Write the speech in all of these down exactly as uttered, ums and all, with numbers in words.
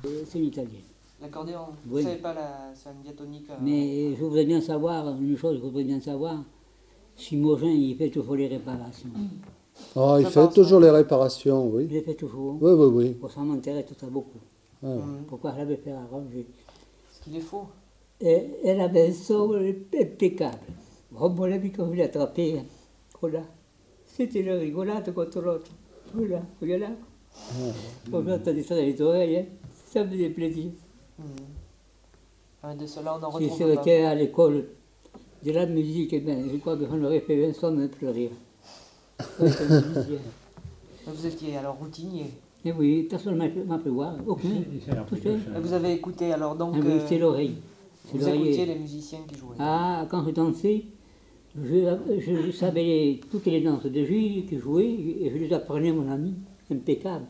C'est une italienne. L'accordéon, Oui. vous ne savez pas la, c'est une diatonique. euh, Mais je voudrais bien savoir, une chose, je voudrais bien savoir, si Mogin, il fait toujours les réparations. Ah, il Ça fait passe, toujours hein. les réparations, Il oui. les fait toujours. Oui, oui, oui. Bon, ça m'intéresse tout ça beaucoup. Ah. hum, Pourquoi je l'avais fait arranger. Ce qu'il est faux. Et elle avait un son impeccable. Bon, mon ami, quand je l'ai attrapé, hein, voilà. C'était la rigolade contre l'autre. Voilà, regarde là. Quand j'entendais ça dans les oreilles, hein, ça me faisait plaisir. Hum. Ah, de cela, on en Si retrouve pas. c'était à l'école de la musique, eh bien, je crois que j'en aurais fait un son même plus rire. Ouais, c'est un musicien. Vous étiez alors routinier. Mais oui, personne ne m'a fait voir, aucun, tout seul. Et vous avez écouté alors donc. Ah oui, euh, c'est l'oreille. C'est vous l'oreille. écoutiez les musiciens qui jouaient. Ah, quand je dansais, je, je savais toutes les danses de Gilles qui jouaient et je les apprenais à mon ami, impeccable.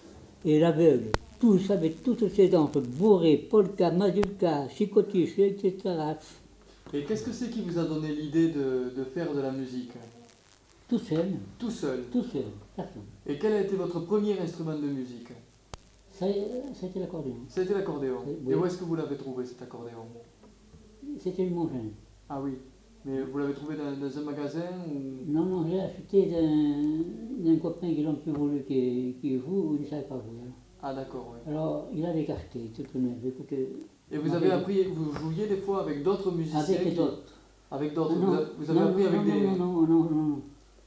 Et l'aveugle, tout savait toutes ces danses, bourré, polka, mazurka, chicotiche, et cetera. Et qu'est-ce que c'est qui vous a donné l'idée de, de faire de la musique? Tout seul, Tout seul. tout seul, personne. Et quel a été votre premier instrument de musique? Ça, c'était l'accordéon. C'était l'accordéon. Oui. Et où est-ce que vous l'avez trouvé cet accordéon? C'était le Mongin. Ah oui. Mais vous l'avez trouvé dans, dans un magasin ou... Non, non, j'ai acheté d'un d'un copain qui n'a plus voulu qu'il qu'il joue, il ne savait pas jouer. Alors, Ah d'accord, oui. alors il avait acheté, tout neuf. Écoutez, Et vous avez appris, vous jouiez des fois avec d'autres musiciens avec les qui- autres. Avec d'autres. Non, Vous avez, vous avez non, appris non, avec non, des... non, non, non, non, non.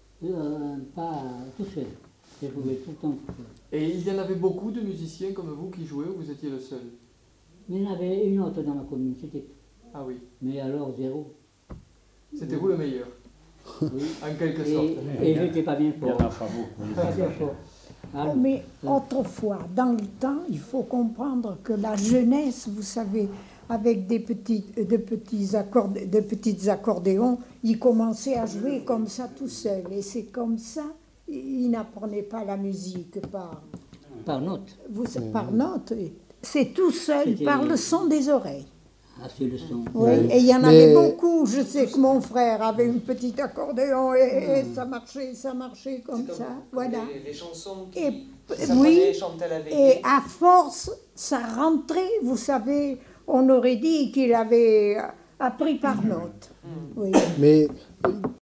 Euh, pas tout seul. J'ai joué tout le temps tout seul. Et il y en avait beaucoup de musiciens comme vous qui jouaient ou vous étiez le seul? Mais il y en avait une autre dans la commune, c'était. Ah oui. Mais alors zéro. C'était vous le meilleur, Oui. en quelque sorte. Et, et je n'étais pas bien Il y en fort. a pas beaucoup. Pas bien fort. Alors, Mais autrefois, dans le temps, il faut comprendre que la jeunesse, vous savez, avec des petits, de petits, accord, de petits accordéons, ils commençaient à jouer comme ça tout seul. Et c'est comme ça, ils n'apprenaient pas la musique par, par note. vous, par note. C'est tout seul, C'était- par le son des oreilles. Ah, c'est le son. Oui, et il y en Mais- avait beaucoup. Je sais que mon frère avait une petite accordéon et, et ça marchait, ça marchait comme C'est ça. comme voilà. Les, les chansons qui, Et- qui s'apprenaient oui, et chantaient la veille. Et à force, ça rentrait, vous savez, on aurait dit qu'il avait appris par note. Oui. Mais